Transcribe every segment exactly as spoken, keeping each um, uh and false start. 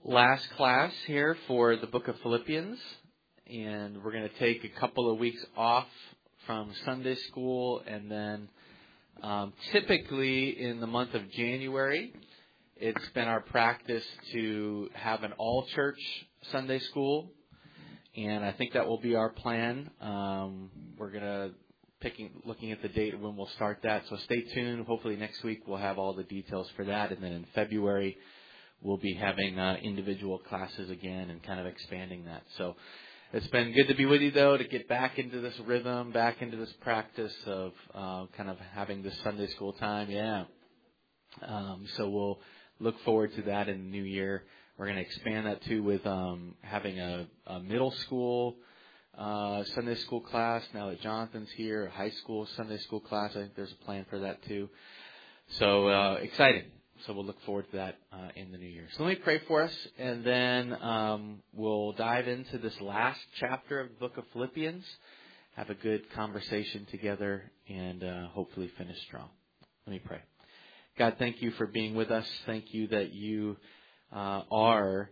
last class here for the book of Philippians, and we're going to take a couple of weeks off from Sunday school, and then um, typically in the month of January, it's been our practice to have an all-church Sunday school, and I think that will be our plan. Um, we're going to picking looking at the date when we'll start that, so stay tuned. Hopefully next week we'll have all the details for that, and then in February we'll be having uh, individual classes again and kind of expanding that. So it's been good to be with you, though, to get back into this rhythm, back into this practice of uh, kind of having this Sunday school time. Yeah. Um, so we'll look forward to that in the new year. We're going to expand that, too, with um, having a, a middle school uh, Sunday school class. Now that Jonathan's here, a high school Sunday school class. I think there's a plan for that, too. So uh, exciting. So we'll look forward to that uh, in the new year. So let me pray for us, and then um, we'll dive into this last chapter of the book of Philippians, have a good conversation together, and uh, hopefully finish strong. Let me pray. God, thank you for being with us. Thank you that you uh, are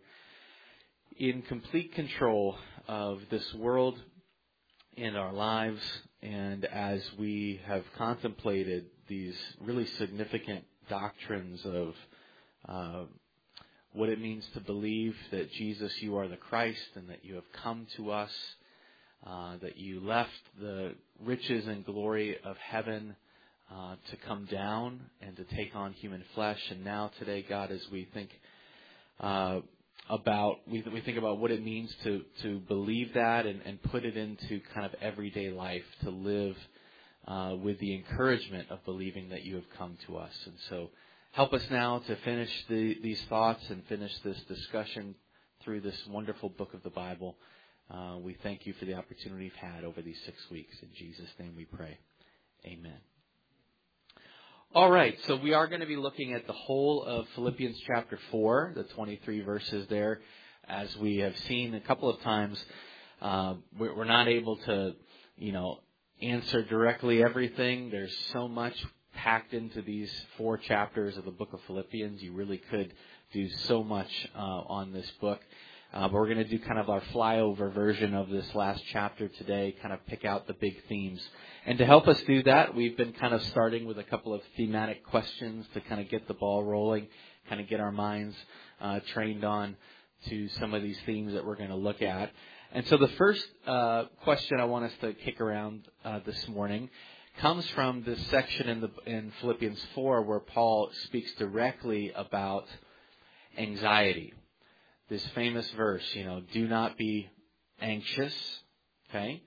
in complete control of this world and our lives. And as we have contemplated these really significant doctrines of uh, what it means to believe that Jesus, you are the Christ, and that you have come to us, uh, that you left the riches and glory of heaven uh, to come down and to take on human flesh. And now today, God, as we think uh, about we, we think about what it means to to believe that and, and put it into kind of everyday life, to live Uh, with the encouragement of believing that you have come to us. And so help us now to finish the, these thoughts and finish this discussion through this wonderful book of the Bible. Uh, we thank you for the opportunity we've had over these six weeks. In Jesus' name we pray. Amen. All right, so we are going to be looking at the whole of Philippians chapter four, the twenty-three verses there. As we have seen a couple of times, uh, we're not able to, you know, answer directly everything. There's so much packed into these four chapters of the book of Philippians. You really could do so much uh, on this book. Uh, but we're going to do kind of our flyover version of this last chapter today, kind of pick out the big themes. And to help us do that, we've been kind of starting with a couple of thematic questions to kind of get the ball rolling, kind of get our minds uh, trained on to some of these themes that we're going to look at. And so the first uh, question I want us to kick around uh, this morning comes from this section in the in Philippians four where Paul speaks directly about anxiety. This famous verse, you know, do not be anxious. Okay.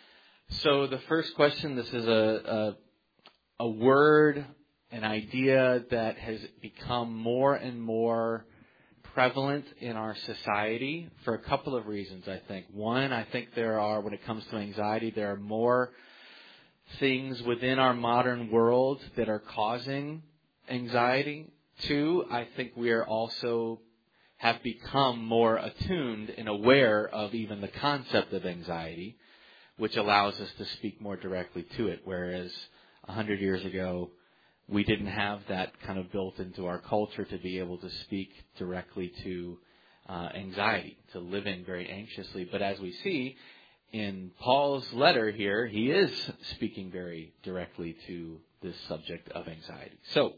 So the first question, this is a a, a word, an idea that has become more and more prevalent in our society for a couple of reasons, I think. One, I think there are, when it comes to anxiety, there are more things within our modern world that are causing anxiety. Two, I think we are also have become more attuned and aware of even the concept of anxiety, which allows us to speak more directly to it, whereas a hundred years ago, we didn't have that kind of built into our culture to be able to speak directly to uh, anxiety, to living very anxiously. But as we see in Paul's letter here, he is speaking very directly to this subject of anxiety. So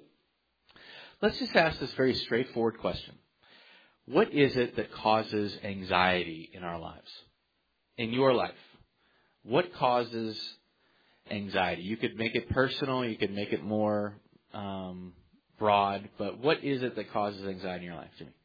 let's just ask this very straightforward question. What is it that causes anxiety in our lives? In your life, what causes anxiety? You could make it personal, you could make it more um, broad, but what is it that causes anxiety in your life, Jimmy?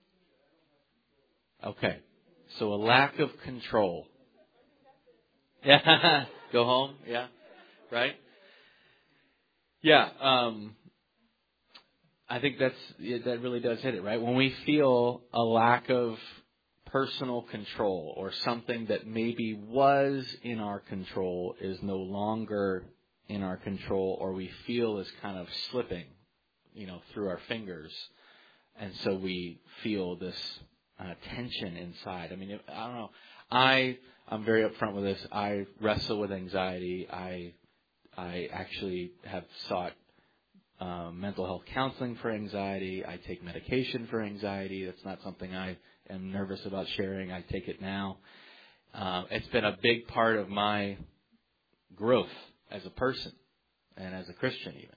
Okay, so a lack of control. Yeah, go home, yeah, right? Yeah, um, I think that's that really does hit it, right? When we feel a lack of personal control, or something that maybe was in our control is no longer in our control, or we feel is kind of slipping, you know, through our fingers. And so we feel this uh, tension inside. I mean, I don't know. I, I'm very upfront with this. I wrestle with anxiety. I, I actually have sought uh, mental health counseling for anxiety. I take medication for anxiety. That's not something I am nervous about sharing. I take it now. Uh, it's been a big part of my growth as a person and as a Christian even.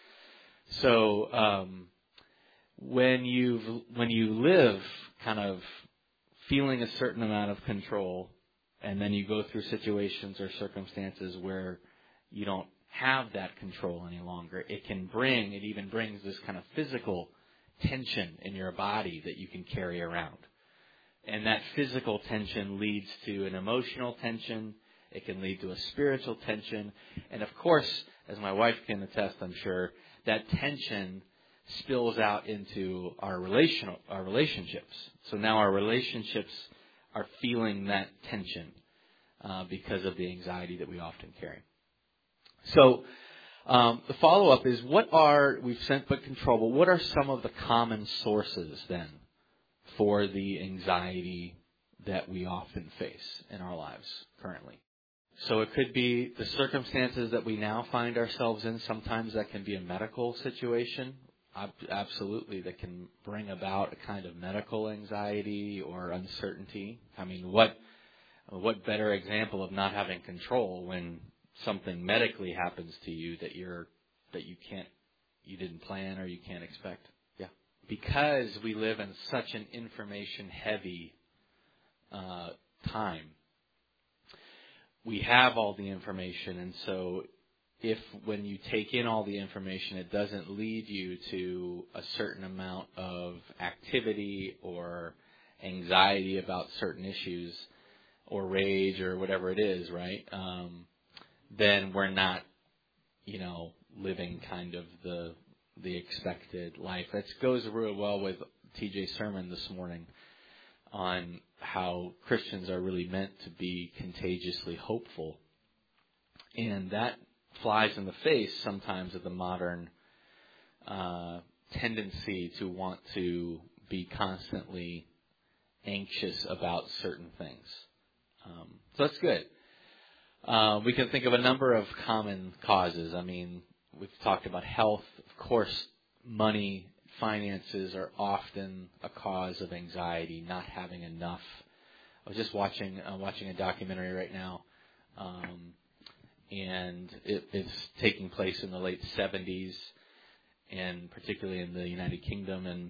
So um, when you when you live kind of feeling a certain amount of control, and then you go through situations or circumstances where you don't have that control any longer, it can bring, it even brings this kind of physical tension in your body that you can carry around. And that physical tension leads to an emotional tension. It can lead to a spiritual tension. And of course, as my wife can attest, I'm sure, that tension spills out into our relational, our relationships. So now our relationships are feeling that tension uh, because of the anxiety that we often carry. So um, the follow-up is, what are, we've sent but control, but what are some of the common sources then for the anxiety that we often face in our lives currently? So it could be the circumstances that we now find ourselves in. Sometimes that can be a medical situation. Absolutely, that can bring about a kind of medical anxiety or uncertainty. I mean, what what better example of not having control when something medically happens to you that you're that you can't you didn't plan or you can't expect? Yeah, because we live in such an information-heavy uh, time. We have all the information, and so if when you take in all the information, it doesn't lead you to a certain amount of activity or anxiety about certain issues or rage or whatever it is, right? Um, then we're not, you know, living kind of the the expected life. That goes real well with T J's sermon this morning on how Christians are really meant to be contagiously hopeful. And that flies in the face sometimes of the modern uh, tendency to want to be constantly anxious about certain things. Um, so that's good. Uh, we can think of a number of common causes. I mean, we've talked about health. Of course, money, finances are often a cause of anxiety, not having enough. I was just watching uh, watching a documentary right now, um, and it, it's taking place in the late seventies, and particularly in the United Kingdom, and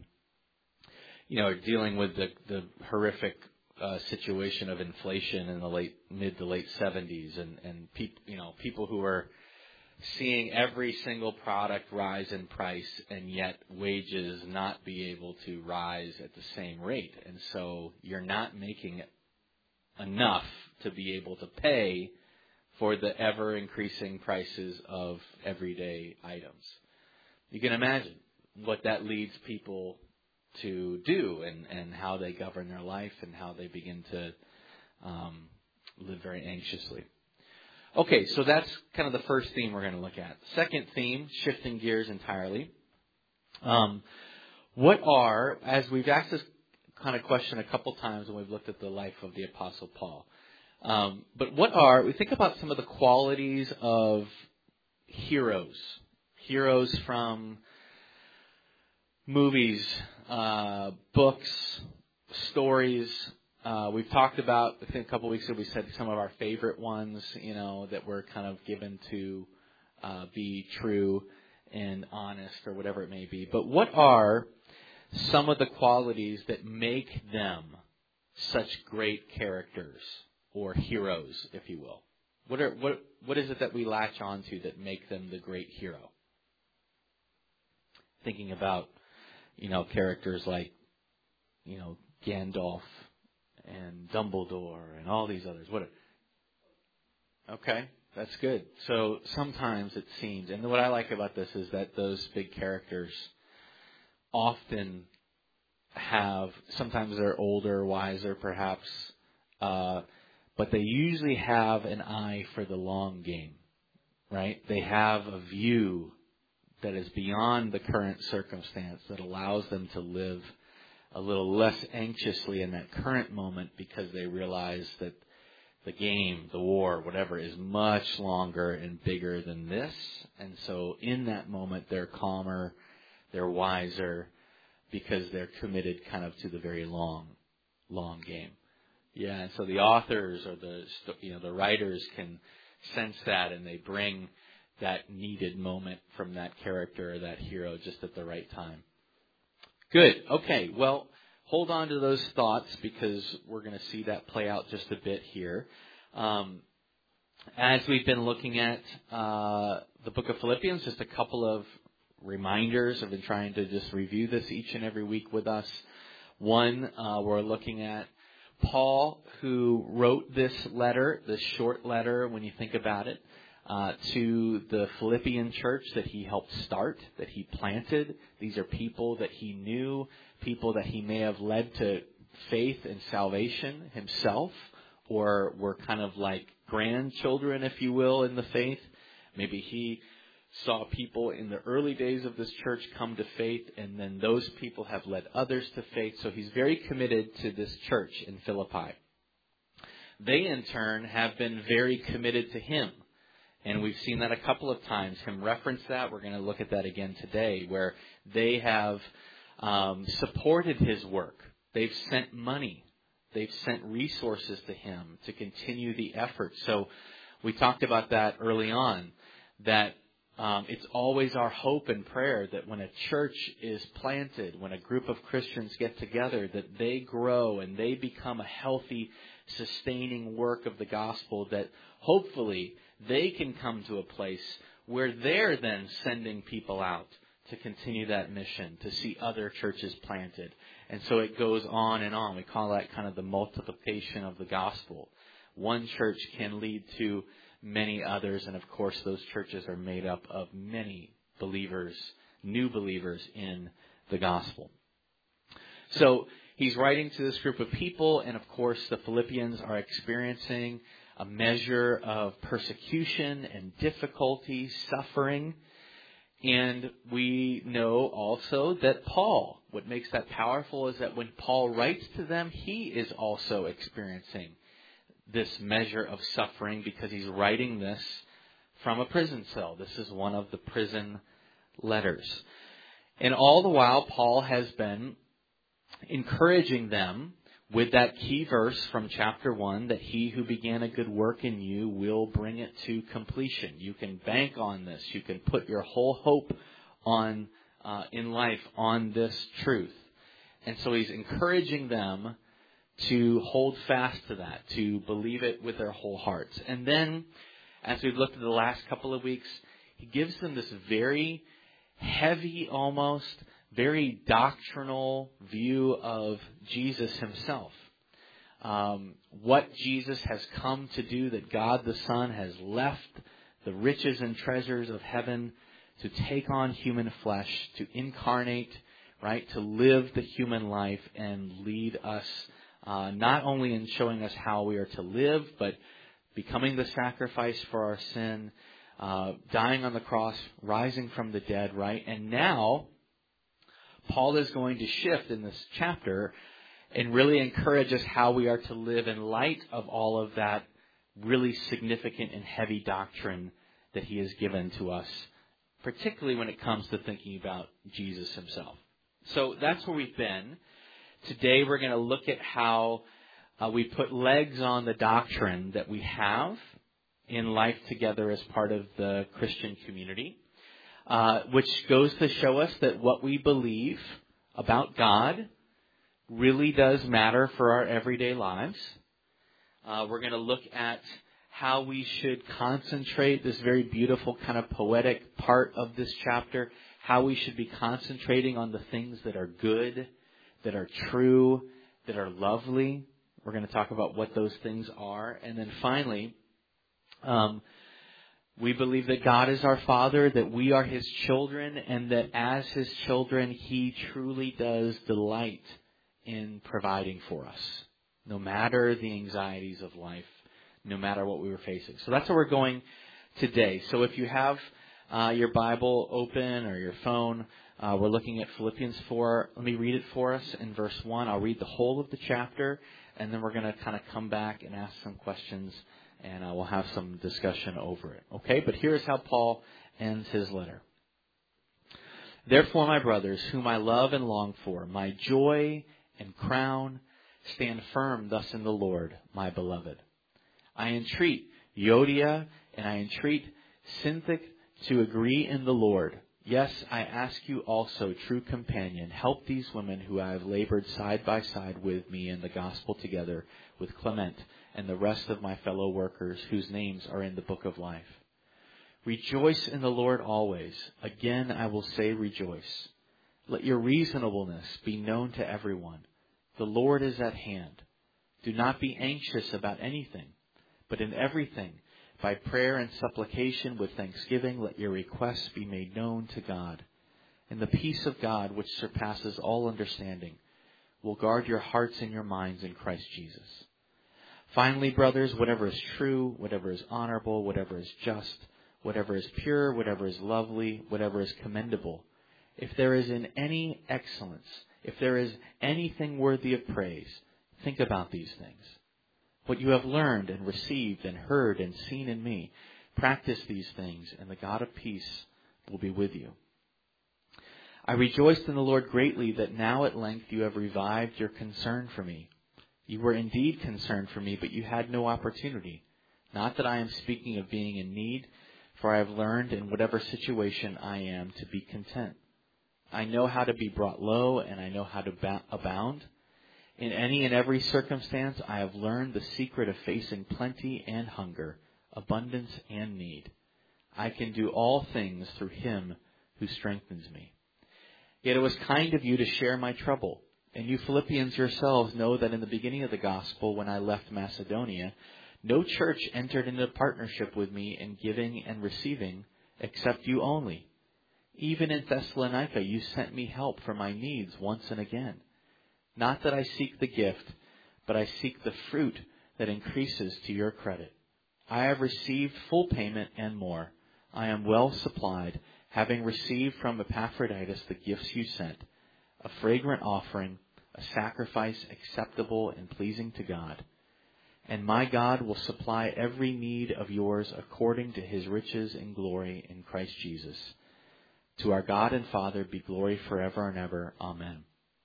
you know, dealing with the, the horrific uh, situation of inflation in the late mid to late seventies, and and people you know people who are seeing every single product rise in price and yet wages not be able to rise at the same rate. And so you're not making enough to be able to pay for the ever-increasing prices of everyday items. You can imagine what that leads people to do and, and how they govern their life and how they begin to um, live very anxiously. Okay, so that's kind of the first theme we're going to look at. Second theme, shifting gears entirely. Um, what are, as we've asked this kind of question a couple times when we've looked at the life of the Apostle Paul, um, but what are, we think about some of the qualities of heroes, heroes from movies, uh, books, stories. Uh, we've talked about, I think a couple of weeks ago, we said some of our favorite ones, you know, that were kind of given to uh, be true and honest or whatever it may be. But what are some of the qualities that make them such great characters or heroes, if you will? What are what what is it that we latch onto that make them the great hero? Thinking about, you know, characters like, you know, Gandalf and Dumbledore and all these others. What? Are, okay, that's good. So sometimes it seems, and what I like about this is that those big characters often have, sometimes they're older, wiser perhaps, uh, but they usually have an eye for the long game, right? They have a view that is beyond the current circumstance that allows them to live a little less anxiously in that current moment because they realize that the game, the war, whatever, is much longer and bigger than this. And so in that moment, they're calmer, they're wiser, because they're committed kind of to the very long, long game. Yeah, and so the authors or the, you know, the writers can sense that, and they bring that needed moment from that character or that hero just at the right time. Good. Okay. Well, hold on to those thoughts, because we're going to see that play out just a bit here. Um, as we've been looking at uh, the book of Philippians, just a couple of reminders. I've been trying to just review this each and every week with us. One, uh, we're looking at Paul, who wrote this letter, this short letter, when you think about it, uh, to the Philippian church that he helped start, that he planted. These are people that he knew, people that he may have led to faith and salvation himself, or were kind of like grandchildren, if you will, in the faith. Maybe he saw people in the early days of this church come to faith, and then those people have led others to faith. So he's very committed to this church in Philippi. They, in turn, have been very committed to him. And we've seen that a couple of times, him reference that. We're going to look at that again today, where they have um, supported his work. They've sent money. They've sent resources to him to continue the effort. So we talked about that early on, that Um, it's always our hope and prayer that when a church is planted, when a group of Christians get together, that they grow and they become a healthy, sustaining work of the gospel, that hopefully they can come to a place where they're then sending people out to continue that mission, to see other churches planted. And so it goes on and on. We call that kind of the multiplication of the gospel. One church can lead to many others, and of course those churches are made up of many believers, new believers in the gospel. So he's writing to this group of people, and of course the Philippians are experiencing a measure of persecution and difficulty, suffering. And we know also that Paul, what makes that powerful is that when Paul writes to them, he is also experiencing this measure of suffering, because he's writing this from a prison cell. This is one of the prison letters. And all the while, Paul has been encouraging them with that key verse from chapter one, that he who began a good work in you will bring it to completion. You can bank on this. You can put your whole hope on uh, in life on this truth. And so he's encouraging them to hold fast to that, to believe it with their whole hearts. And then, as we've looked at the last couple of weeks, he gives them this very heavy, almost very doctrinal view of Jesus himself. Um, what Jesus has come to do, that God the Son has left the riches and treasures of heaven to take on human flesh, to incarnate, right, to live the human life and lead us Uh, not only in showing us how we are to live, but becoming the sacrifice for our sin, uh, dying on the cross, rising from the dead, right? And now, Paul is going to shift in this chapter and really encourage us how we are to live in light of all of that really significant and heavy doctrine that he has given to us, particularly when it comes to thinking about Jesus himself. So that's where we've been. Today we're going to look at how uh, we put legs on the doctrine that we have in life together as part of the Christian community, uh, which goes to show us that what we believe about God really does matter for our everyday lives. Uh, we're going to look at how we should concentrate, this very beautiful kind of poetic part of this chapter, how we should be concentrating on the things that are good, that are true, that are lovely. We're going to talk about what those things are. And then finally, um, we believe that God is our Father, that we are his children, and that as his children, he truly does delight in providing for us, no matter the anxieties of life, no matter what we were facing. So that's where we're going today. So if you have uh, your Bible open or your phone, Uh, we're looking at Philippians four. Let me read it for us in verse one. I'll read the whole of the chapter, and then we're going to kind of come back and ask some questions, and uh, we'll have some discussion over it. Okay, but here's how Paul ends his letter. Therefore, my brothers, whom I love and long for, my joy and crown, stand firm thus in the Lord, my beloved. I entreat Euodia and I entreat Syntyche to agree in the Lord. Yes, I ask you also, true companion, help these women who I have labored side by side with me in the gospel together with Clement and the rest of my fellow workers whose names are in the book of life. Rejoice in the Lord always. Again, I will say rejoice. Let your reasonableness be known to everyone. The Lord is at hand. Do not be anxious about anything, but in everything, by prayer and supplication with thanksgiving, let your requests be made known to God. And the peace of God, which surpasses all understanding, will guard your hearts and your minds in Christ Jesus. Finally, brothers, whatever is true, whatever is honorable, whatever is just, whatever is pure, whatever is lovely, whatever is commendable, if there is in any excellence, if there is anything worthy of praise, think about these things. What you have learned and received and heard and seen in me, practice these things, and the God of peace will be with you. I rejoiced in the Lord greatly that now at length you have revived your concern for me. You were indeed concerned for me, but you had no opportunity. Not that I am speaking of being in need, for I have learned in whatever situation I am to be content. I know how to be brought low, and I know how to ba- abound. In any and every circumstance, I have learned the secret of facing plenty and hunger, abundance and need. I can do all things through him who strengthens me. Yet it was kind of you to share my trouble. And you Philippians yourselves know that in the beginning of the gospel, when I left Macedonia, no church entered into partnership with me in giving and receiving, except you only. Even in Thessalonica, you sent me help for my needs once and again. Not that I seek the gift, but I seek the fruit that increases to your credit. I have received full payment and more. I am well supplied, having received from Epaphroditus the gifts you sent, a fragrant offering, a sacrifice acceptable and pleasing to God. And my God will supply every need of yours according to his riches and glory in Christ Jesus. To our God and Father be glory forever and ever. Amen.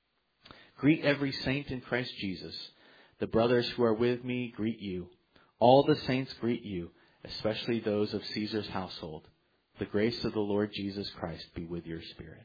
Greet every saint in Christ Jesus. The brothers who are with me greet you. All the saints greet you, especially those of Caesar's household. The grace of the Lord Jesus Christ be with your spirit.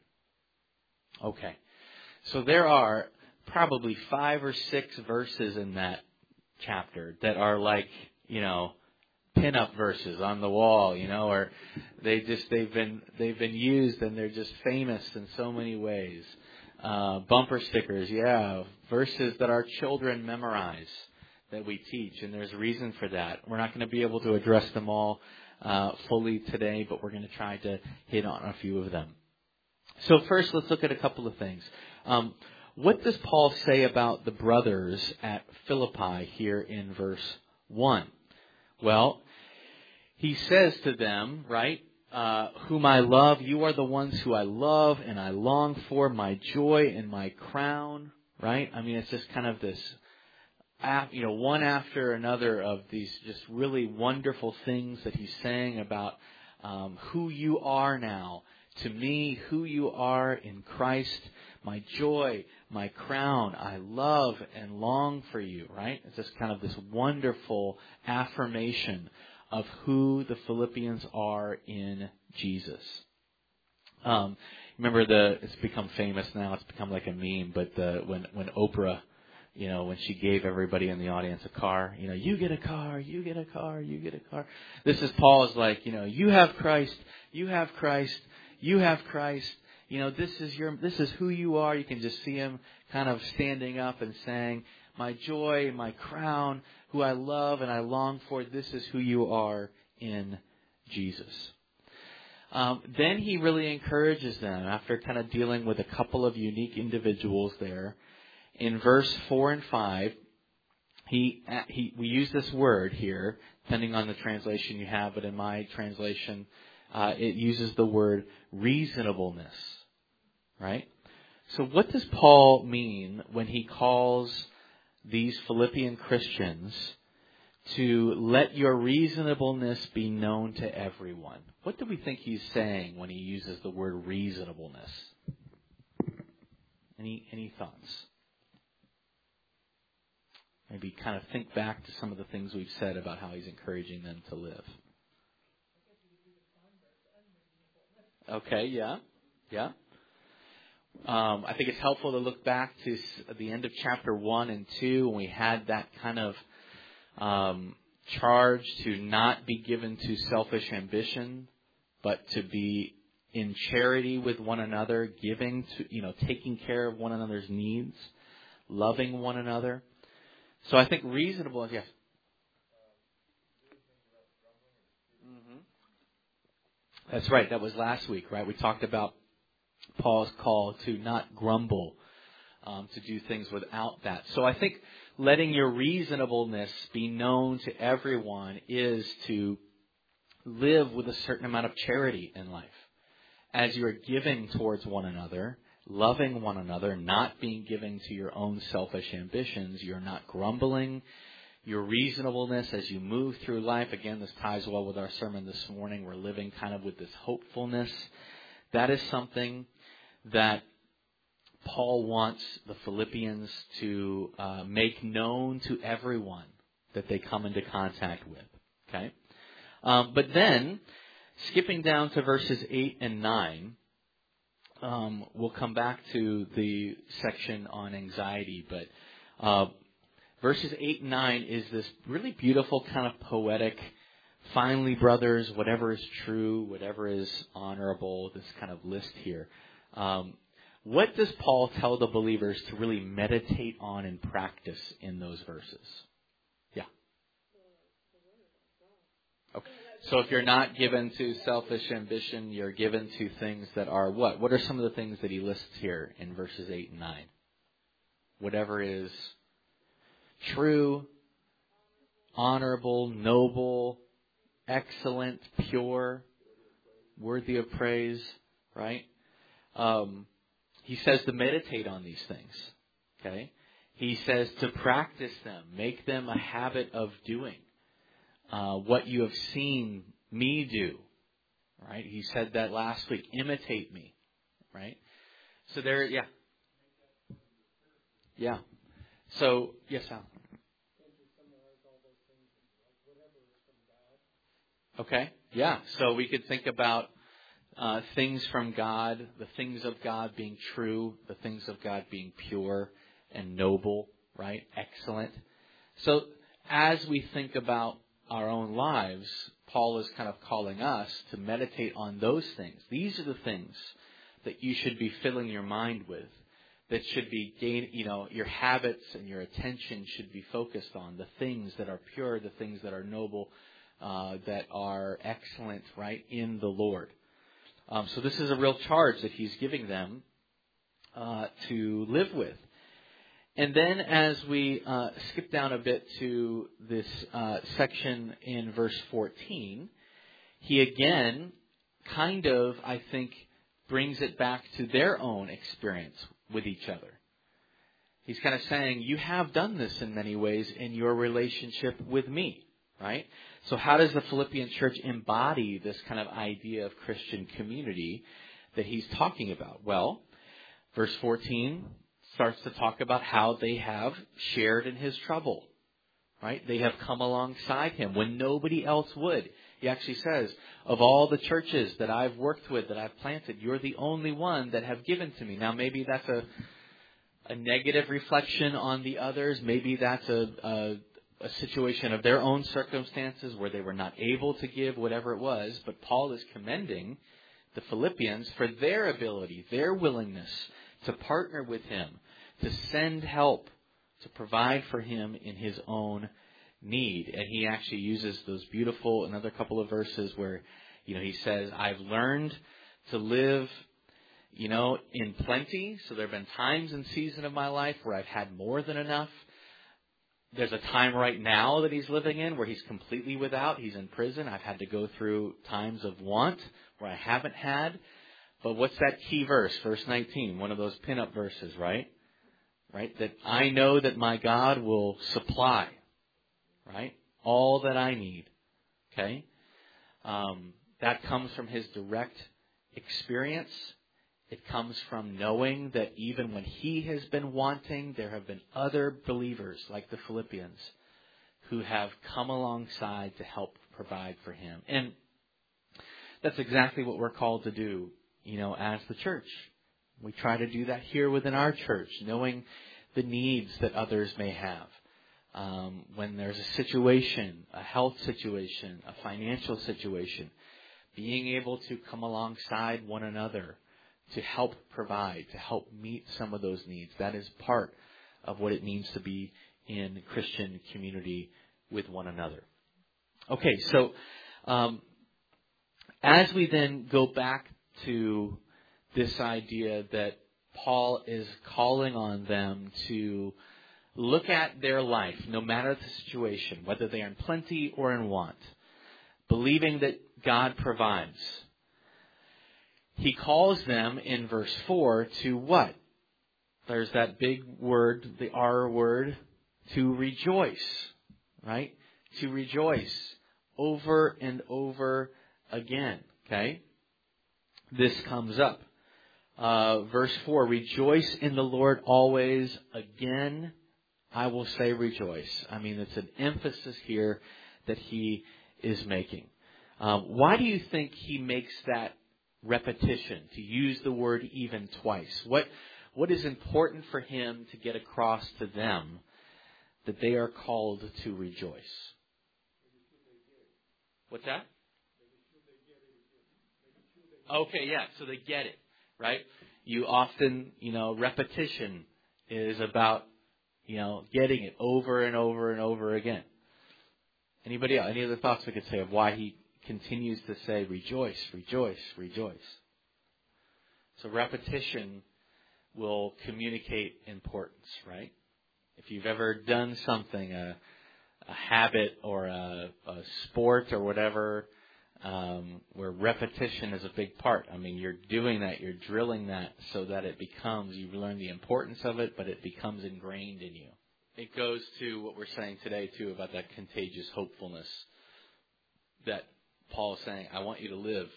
Okay, so there are probably five or six verses in that chapter that are like, you know, pin-up verses on the wall, you know, or they just they've been they've been used and they're just famous in so many ways. Uh, bumper stickers, yeah, verses that our children memorize that we teach, and there's a reason for that. We're not going to be able to address them all uh, fully today, but we're going to try to hit on a few of them. So first, let's look at a couple of things. Um, what does Paul say about the brothers at Philippi here in verse one? Well, he says to them, right, uh, whom I love, you are the ones who I love and I long for, my joy and my crown, right? I mean, it's just kind of this, you know, one after another of these just really wonderful things that he's saying about um, who you are now to me, who you are in Christ, my joy, my crown, I love and long for you, right? It's just kind of this wonderful affirmation of who the Philippians are in Jesus. Um, remember the, it's become famous now, it's become like a meme, but the, when, when Oprah, you know, when she gave everybody in the audience a car, you know, you get a car, you get a car, you get a car. This is Paul's like, you know, you have Christ, you have Christ, you have Christ. You know, this is your, this is who you are. You can just see him kind of standing up and saying, my joy, my crown, who I love and I long for, this is who you are in Jesus. Um, then he really encourages them after kind of dealing with a couple of unique individuals there. In verse four and five, he, he, we use this word here, depending on the translation you have, but in my translation, uh, it uses the word reasonableness. right? So what does Paul mean when he calls these Philippian Christians to let your reasonableness be known to everyone? What do we think he's saying when he uses the word reasonableness? Any any thoughts? Maybe kind of think back to some of the things we've said about how he's encouraging them to live. Okay, yeah, yeah. Um, I think it's helpful to look back to the end of chapter one and two when we had that kind of um, charge to not be given to selfish ambition, but to be in charity with one another, giving to, you know, taking care of one another's needs, loving one another. So I think reasonable, yes. Mm-hmm. That's right. That was last week, right? We talked about Paul's call to not grumble, um, to do things without that. So I think letting your reasonableness be known to everyone is to live with a certain amount of charity in life. As you're giving towards one another, loving one another, not being given to your own selfish ambitions, you're not grumbling. Your reasonableness as you move through life, again, this ties well with our sermon this morning. We're living kind of with this hopefulness. That is something that Paul wants the Philippians to uh, make known to everyone that they come into contact with. Okay, um, but then skipping down to verses eight and nine, um, we'll come back to the section on anxiety. But uh, verses eight and nine is this really beautiful kind of poetic. Finally, brothers, whatever is true, whatever is honorable, this kind of list here. Um, what does Paul tell the believers to really meditate on and practice in those verses? Yeah. Okay. So if you're not given to selfish ambition, you're given to things that are what? What are some of the things that he lists here in verses eight and nine? Whatever is true, honorable, noble, excellent, pure, worthy of praise, right? Um, he says to meditate on these things, okay? He says to practice them, make them a habit of doing uh, what you have seen me do, right? He said that last week, imitate me, right? So there, yeah. Yeah. So, yes, Al. Okay, yeah. So we could think about uh, things from God, the things of God being true, the things of God being pure and noble, right? Excellent. So as we think about our own lives, Paul is kind of calling us to meditate on those things. These are the things that you should be filling your mind with, that should be gain, you know, your habits and your attention should be focused on the things that are pure, the things that are noble, Uh, that are excellent, right, in the Lord. Um, so this is a real charge that he's giving them uh, to live with. And then as we uh, skip down a bit to this uh, section in verse fourteen, he again kind of, I think, brings it back to their own experience with each other. He's kind of saying, you have done this in many ways in your relationship with me. Right? So how does the Philippian church embody this kind of idea of Christian community that he's talking about? Well, verse fourteen starts to talk about how they have shared in his trouble. Right? They have come alongside him when nobody else would. He actually says, of all the churches that I've worked with, that I've planted, you're the only one that have given to me. Now maybe that's a a negative reflection on the others. Maybe that's a, a a situation of their own circumstances where they were not able to give, whatever it was. But Paul is commending the Philippians for their ability, their willingness to partner with him, to send help, to provide for him in his own need. And he actually uses those beautiful, another couple of verses where, you know, he says, I've learned to live, you know, in plenty. So there have been times and seasons of my life where I've had more than enough. There's a time right now that he's living in where he's completely without. He's in prison. I've had to go through times of want where I haven't had. But what's that key verse? Verse nineteen, one of those pinup verses, right? Right? That I know that my God will supply, right? All that I need. Okay? Um, that comes from his direct experience. It comes from knowing that even when he has been wanting, there have been other believers like the Philippians who have come alongside to help provide for him. And that's exactly what we're called to do, you know, as the church. We try to do that here within our church, knowing the needs that others may have. Um, when there's a situation, a health situation, a financial situation, being able to come alongside one another to help provide, to help meet some of those needs. That is part of what it means to be in Christian community with one another. Okay, so um, as we then go back to this idea that Paul is calling on them to look at their life, no matter the situation, whether they are in plenty or in want, believing that God provides. He calls them in verse four to what? There's that big word, the R word, to rejoice, right? To rejoice over and over again, okay? This comes up. Uh, verse four, rejoice in the Lord always. Again, I will say rejoice. I mean, it's an emphasis here that he is making. Um, why do you think he makes that repetition, to use the word even twice? What What is important for him to get across to them that they are called to rejoice? What's that? Okay, yeah, so they get it, right? You often, you know, repetition is about, you know, getting it over and over and over again. Anybody else? Any other thoughts we could say of why he continues to say rejoice, rejoice, rejoice? So repetition will communicate importance, right? If you've ever done something, a, a habit or a, a sport or whatever, um, where repetition is a big part. I mean, you're doing that, you're drilling that so that it becomes, you learn the importance of it, but it becomes ingrained in you. It goes to what we're saying today, too, about that contagious hopefulness that Paul is saying, I want you to live.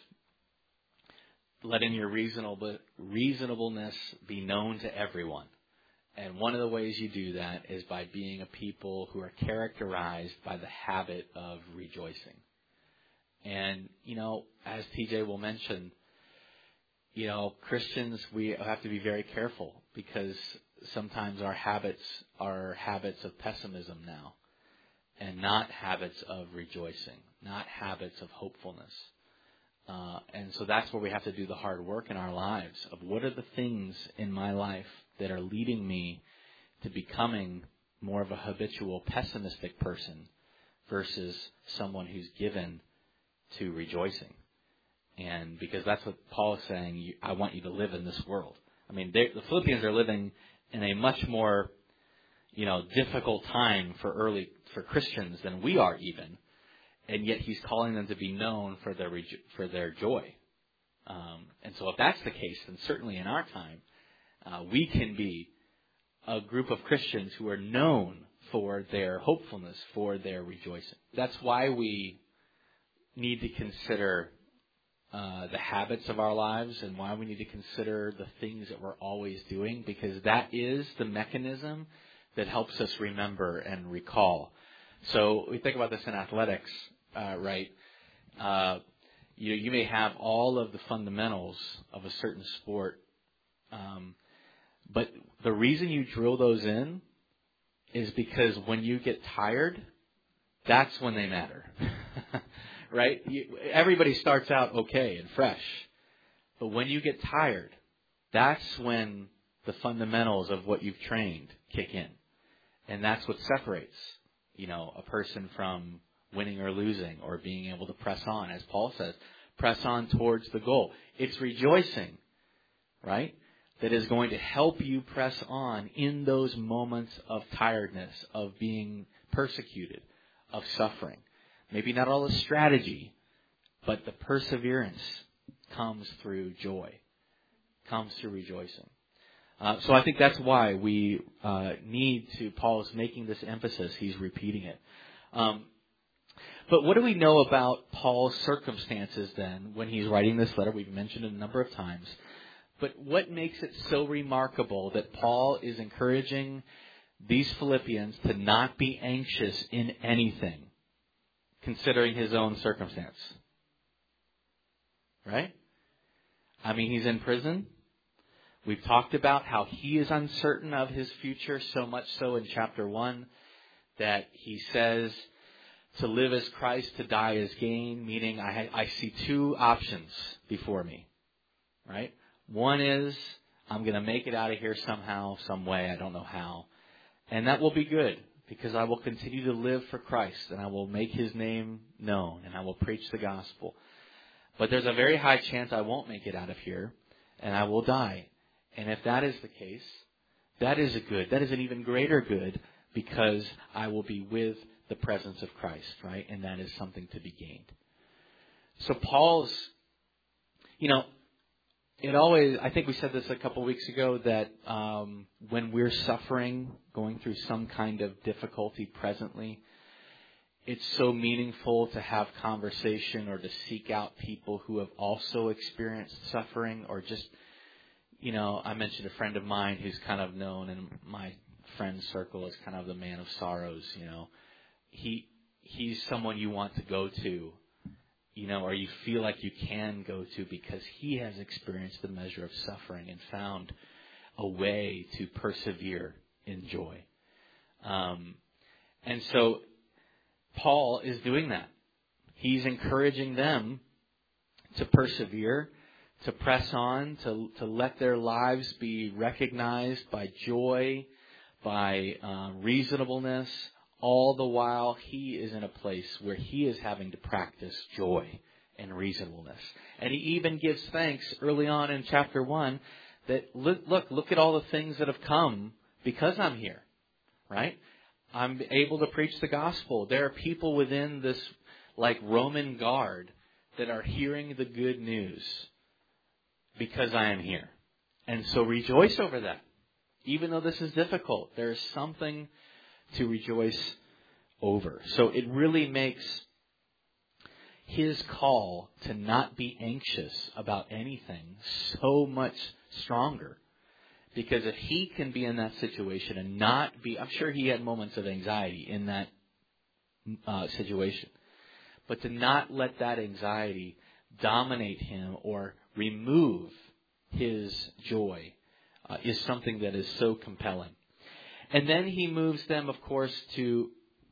Letting your reasonable, reasonableness be known to everyone. And one of the ways you do that is by being a people who are characterized by the habit of rejoicing. And, you know, as T J will mention, you know, Christians, we have to be very careful because sometimes our habits are habits of pessimism now and not habits of rejoicing, not habits of hopefulness. Uh, and so that's where we have to do the hard work in our lives of what are the things in my life that are leading me to becoming more of a habitual pessimistic person versus someone who's given to rejoicing. And because that's what Paul is saying, I want you to live in this world. I mean, the Philippians are living in a much more, you know, difficult time for early, for Christians than we are even. And yet he's calling them to be known for their for their joy. Um, and so if that's the case, then certainly in our time, uh, we can be a group of Christians who are known for their hopefulness, for their rejoicing. That's why we need to consider uh, the habits of our lives and why we need to consider the things that we're always doing, because that is the mechanism that helps us remember and recall. So we think about this in athletics. Uh, right, uh, you you may have all of the fundamentals of a certain sport, um, but the reason you drill those in is because when you get tired, that's when they matter, right? You, everybody starts out okay and fresh, but when you get tired, that's when the fundamentals of what you've trained kick in, and that's what separates, you know, a person from winning or losing, or being able to press on, as Paul says, press on towards the goal. It's rejoicing, right, that is going to help you press on in those moments of tiredness, of being persecuted, of suffering. Maybe not all the strategy, but the perseverance comes through joy. comes through rejoicing. Uh, so I think that's why we uh, need to, Paul is making this emphasis. He's repeating it. Um, but what do we know about Paul's circumstances then when he's writing this letter? We've mentioned it a number of times. But what makes it so remarkable that Paul is encouraging these Philippians to not be anxious in anything, considering his own circumstance? Right? I mean, he's in prison. We've talked about how he is uncertain of his future, so much so in chapter one that he says to live as Christ, to die as gain, meaning I, I see two options before me, right? One is I'm going to make it out of here somehow, some way, I don't know how. And that will be good because I will continue to live for Christ and I will make his name known and I will preach the gospel. But there's a very high chance I won't make it out of here and I will die. And if that is the case, that is a good. That is an even greater good because I will be with the presence of Christ, right? And that is something to be gained. So Paul's, you know, it always, I think we said this a couple of weeks ago, that um, when we're suffering, going through some kind of difficulty presently, it's so meaningful to have conversation or to seek out people who have also experienced suffering or just, you know, I mentioned a friend of mine who's kind of known in my friend circle as kind of the man of sorrows, you know. He he's someone you want to go to, you know, or you feel like you can go to because he has experienced the measure of suffering and found a way to persevere in joy. Um, and so Paul is doing that. He's encouraging them to persevere, to press on, to, to let their lives be recognized by joy, by uh, reasonableness, all the while he is in a place where he is having to practice joy and reasonableness. And he even gives thanks early on in chapter one that, look, look, look at all the things that have come because I'm here, right? I'm able to preach the gospel. There are people within this like Roman guard that are hearing the good news because I am here. And so rejoice over that. Even though this is difficult, there is something to rejoice over. So it really makes his call to not be anxious about anything so much stronger. Because if he can be in that situation and not be, I'm sure he had moments of anxiety in that uh, situation. But to not let that anxiety dominate him or remove his joy uh, is something that is so compelling. And then he moves them, of course, to,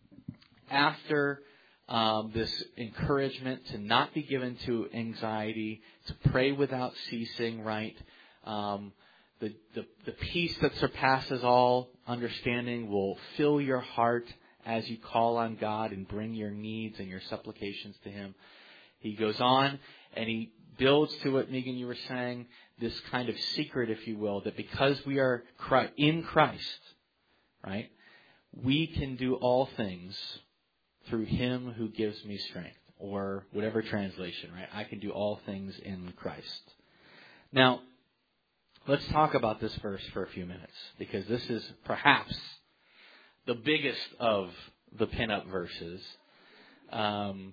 after um, this encouragement to not be given to anxiety, to pray without ceasing, right? Um, the, the, the peace that surpasses all understanding will fill your heart as you call on God and bring your needs and your supplications to him. He goes on and he builds to what, Megan, you were saying, this kind of secret, if you will, that because we are in Christ, right, we can do all things through him who gives me strength, or whatever translation, right? I can do all things in Christ. Now, let's talk about this verse for a few minutes, because this is perhaps the biggest of the pinup verses. Um,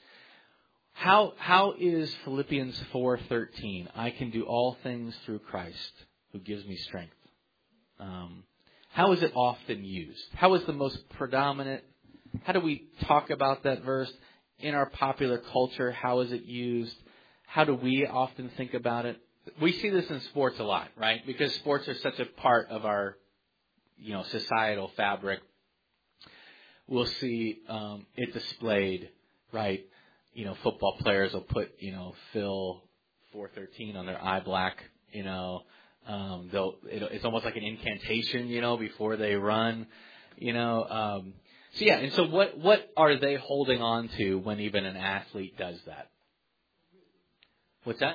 how how is Philippians four thirteen? I can do all things through Christ who gives me strength. Um, how is it often used? How is the most predominant? How do we talk about that verse in our popular culture? How is it used? How do we often think about it? We see this in sports a lot, right? Because sports are such a part of our, you know, societal fabric. We'll see um, it displayed, right? You know, football players will put, you know, Phil four thirteen on their eye black, you know. Um, they'll, it, it's almost like an incantation, you know, before they run, you know. Um, so, yeah, and so what, what are they holding on to when even an athlete does that? What's that?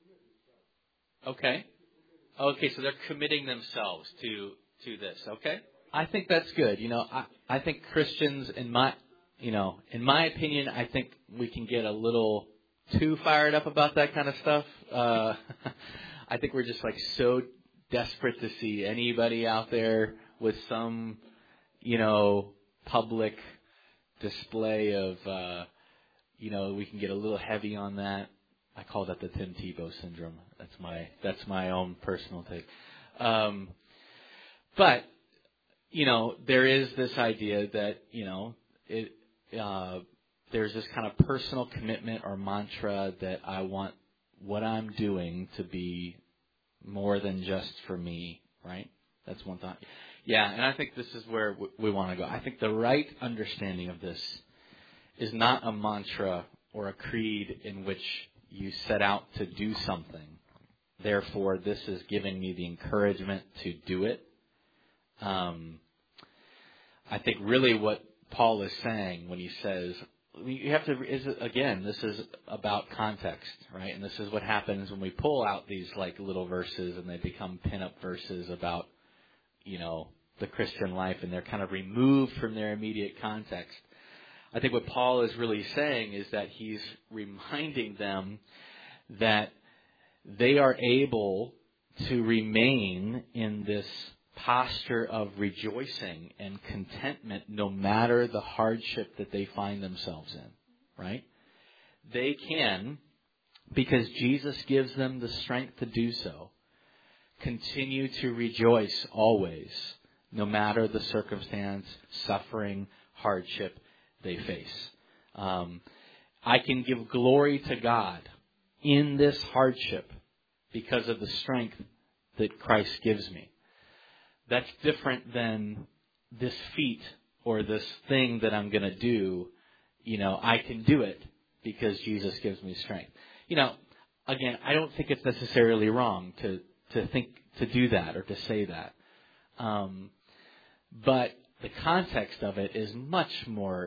Okay. Okay, so they're committing themselves to to this, okay? I think that's good. You know, I, I think Christians, in my, you know, in my opinion, I think we can get a little too fired up about that kind of stuff. Uh, I think we're just like so desperate to see anybody out there with some, you know, public display of, uh, you know, we can get a little heavy on that. I call that the Tim Tebow syndrome. That's my that's my own personal take. Um, but you know, there is this idea that you know it. Uh, there's this kind of personal commitment or mantra that I want what I'm doing to be more than just for me, right? That's one thought. Yeah, and I think this is where we want to go. I think the right understanding of this is not a mantra or a creed in which you set out to do something. Therefore, this is giving me the encouragement to do it. Um, I think really what Paul is saying when he says, you have to, is again, this is about context, right? And this is what happens when we pull out these like little verses and they become pin-up verses about, you know, the Christian life, and they're kind of removed from their immediate context. I think what Paul is really saying is that he's reminding them that they are able to remain in this posture of rejoicing and contentment no matter the hardship that they find themselves in, right? They can, because Jesus gives them the strength to do so, continue to rejoice always, no matter the circumstance, suffering, hardship they face. Um, I can give glory to God in this hardship because of the strength that Christ gives me. That's different than this feat or this thing that I'm going to do. You know, I can do it because Jesus gives me strength. You know, again, I don't think it's necessarily wrong to, to think, to do that or to say that. Um, but the context of it is much more,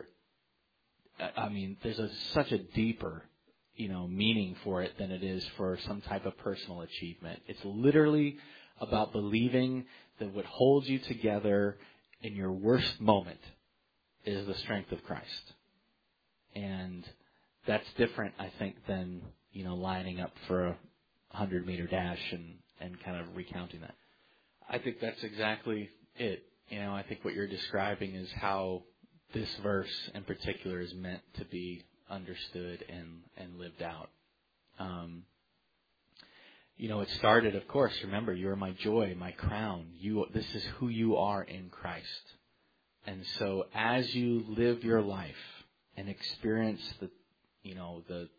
I mean, there's a, such a deeper, you know, meaning for it than it is for some type of personal achievement. It's literally about believing that what holds you together in your worst moment is the strength of Christ. And that's different, I think, than, you know, lining up for a hundred-meter dash and, and kind of recounting that. I think that's exactly it. You know, I think what you're describing is how this verse in particular is meant to be understood and, and lived out. Um, you know, it started, of course, remember, you're my joy, my crown. You, this is who you are in Christ. And so as you live your life and experience the, you know, the,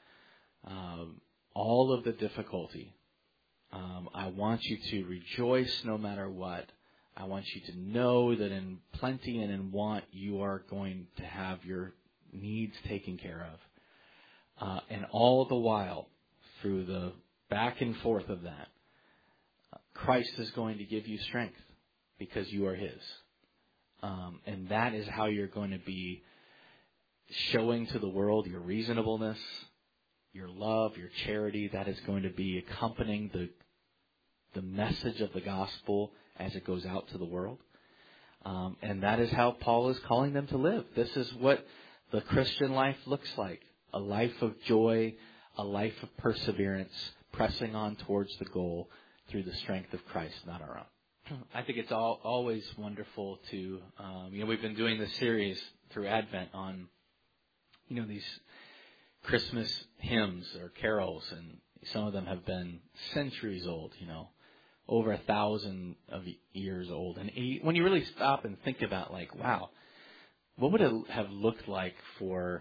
um, all of the difficulty, um, I want you to rejoice no matter what. I want you to know that in plenty and in want, you are going to have your needs taken care of. Uh, and all the while, through the back and forth of that, Christ is going to give you strength because you are His. Um, and that is how you're going to be showing to the world your reasonableness, your love, your charity. That is going to be accompanying the the message of the gospel as it goes out to the world. Um, and that is how Paul is calling them to live. This is what the Christian life looks like. A life of joy, a life of perseverance, pressing on towards the goal through the strength of Christ, not our own. I think it's all, always wonderful to, um, you know, we've been doing this series through Advent on, you know, these Christmas hymns or carols, and some of them have been centuries old, you know, over a thousand of years old. And when you really stop and think about, like, wow, what would it have looked like for,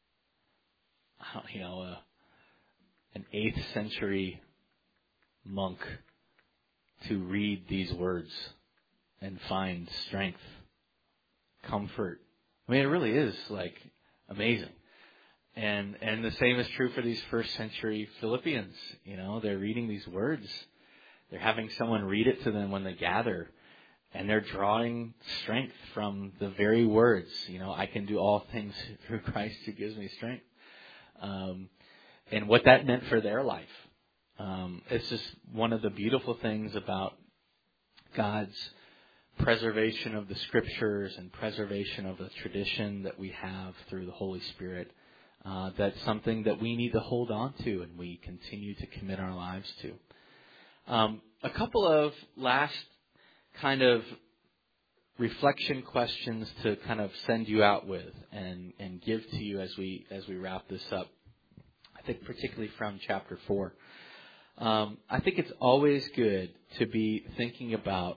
you know, a, an eighth century monk to read these words and find strength, comfort? I mean, it really is, like, amazing. And and the same is true for these first century Philippians. You know, they're reading these words. They're having someone read it to them when they gather. And they're drawing strength from the very words. You know, I can do all things through Christ who gives me strength. Um, and what that meant for their life. Um, it's just one of the beautiful things about God's preservation of the Scriptures and preservation of the tradition that we have through the Holy Spirit. Uh, that's something that we need to hold on to and we continue to commit our lives to. Um, a couple of last kind of reflection questions to kind of send you out with and, and give to you as we as we wrap this up. I think particularly from chapter four. Um, I think it's always good to be thinking about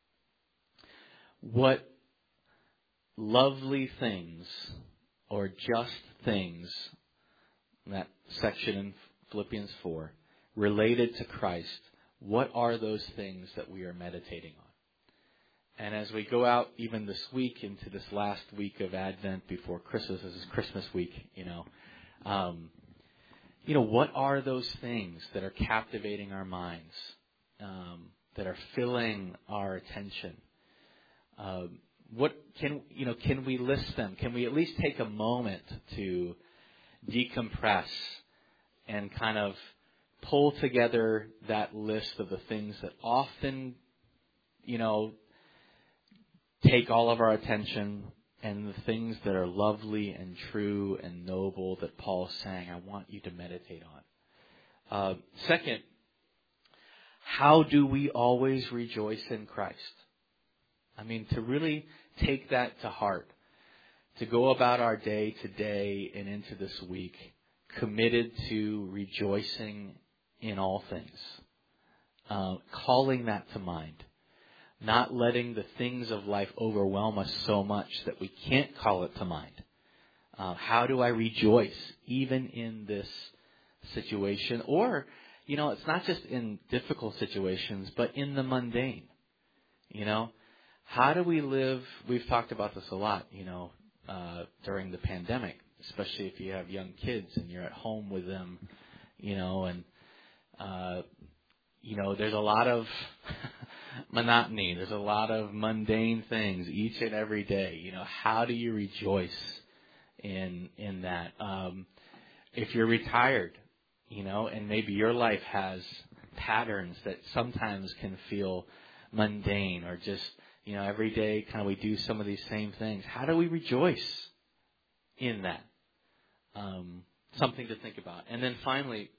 what lovely things or just things, in that section in Philippians four, related to Christ. What are those things that we are meditating on? And as we go out even this week into this last week of Advent before Christmas, this is Christmas week, you know, um, you know, what are those things that are captivating our minds, um, that are filling our attention? Um, what can, you know, can we list them? Can we at least take a moment to decompress and kind of pull together that list of the things that often, you know, take all of our attention, and the things that are lovely and true and noble that Paul's saying, I want you to meditate on. Uh, second, how do we always rejoice in Christ? I mean, to really take that to heart, to go about our day to day and into this week, committed to rejoicing in all things, uh, calling that to mind. Not letting the things of life overwhelm us so much that we can't call it to mind. Uh, how do I rejoice even in this situation? Or, you know, it's not just in difficult situations, but in the mundane. You know, how do we live? We've talked about this a lot, you know, uh, during the pandemic, especially if you have young kids and you're at home with them, you know, and, uh, you know, there's a lot of monotony. There's a lot of mundane things each and every day. You know, how do you rejoice in in that? Um, if you're retired, you know, and maybe your life has patterns that sometimes can feel mundane or just, you know, every day kind of we do some of these same things. How do we rejoice in that? Um, something to think about. And then finally,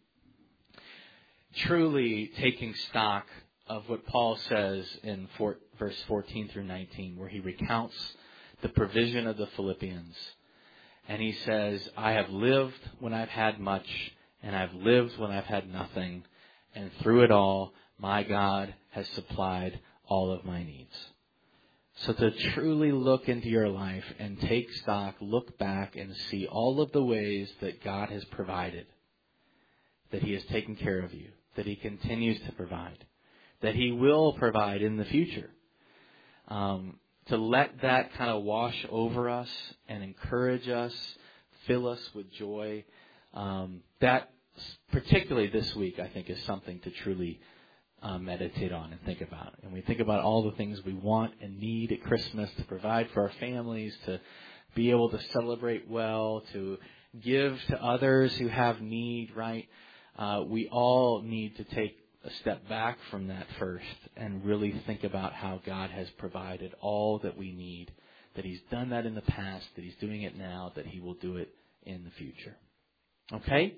truly taking stock of what Paul says in four, verse fourteen through nineteen, where he recounts the provision of the Philippians. And he says, I have lived when I've had much, and I've lived when I've had nothing. And through it all, my God has supplied all of my needs. So to truly look into your life and take stock, look back and see all of the ways that God has provided, that he has taken care of you, that he continues to provide, that he will provide in the future. Um, to let that kind of wash over us and encourage us, fill us with joy. Um, that, particularly this week, I think is something to truly uh, meditate on and think about. And we think about all the things we want and need at Christmas to provide for our families, to be able to celebrate well, to give to others who have need, right? Uh, we all need to take a step back from that first and really think about how God has provided all that we need, that he's done that in the past, that he's doing it now, that he will do it in the future. Okay?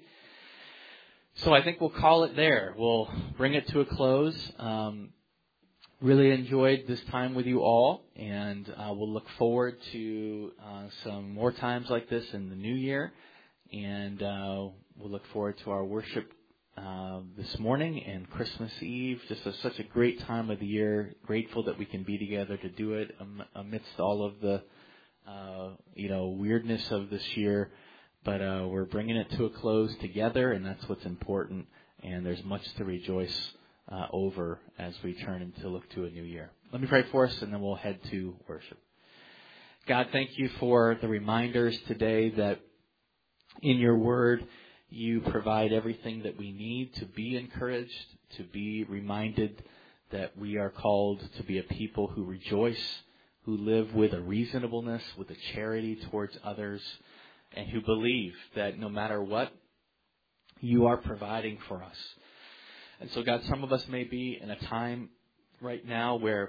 So I think we'll call it there. We'll bring it to a close. Um, really enjoyed this time with you all, and uh, we'll look forward to uh, some more times like this in the new year. And uh, we'll look forward to our worship uh, this morning and Christmas Eve. Just a, such a great time of the year. Grateful that we can be together to do it um, amidst all of the, uh, you know, weirdness of this year. But uh, we're bringing it to a close together, and that's what's important. And there's much to rejoice uh, over as we turn and to look to a new year. Let me pray for us, and then we'll head to worship. God, thank you for the reminders today that in your word, you provide everything that we need to be encouraged, to be reminded that we are called to be a people who rejoice, who live with a reasonableness, with a charity towards others, and who believe that no matter what, you are providing for us. And so, God, some of us may be in a time right now where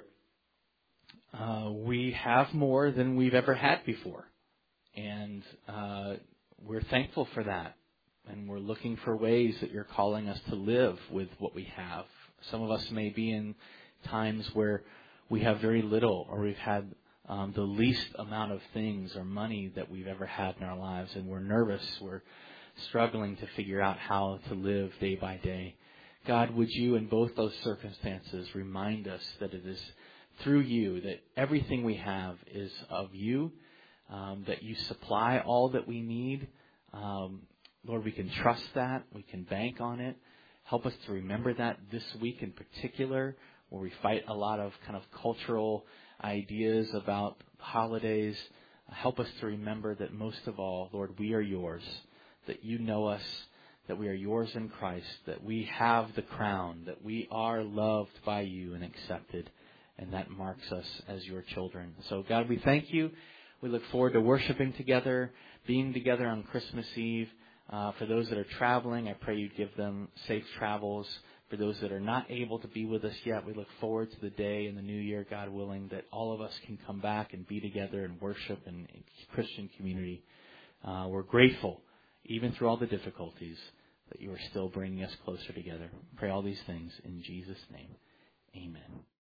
uh, we have more than we've ever had before. And uh, we're thankful for that. And we're looking for ways that you're calling us to live with what we have Some of us may be in times where we have very little, or we've had um, the least amount of things or money that we've ever had in our lives, and we're nervous. We're struggling to figure out how to live day by day. God, would you in both those circumstances remind us that it is through you, that everything we have is of you, um, that you supply all that we need. Um, Lord, we can trust that. We can bank on it. Help us to remember that this week in particular, where we fight a lot of kind of cultural ideas about holidays. Help us to remember that most of all, Lord, we are yours, that you know us, that we are yours in Christ, that we have the crown, that we are loved by you and accepted, and that marks us as your children. So, God, we thank you. We look forward to worshiping together, being together on Christmas Eve. Uh, for those that are traveling, I pray you'd give them safe travels. For those that are not able to be with us yet, we look forward to the day in the new year, God willing, that all of us can come back and be together and worship in Christian community. Uh, we're grateful, even through all the difficulties, that you are still bringing us closer together. Pray all these things in Jesus' name. Amen.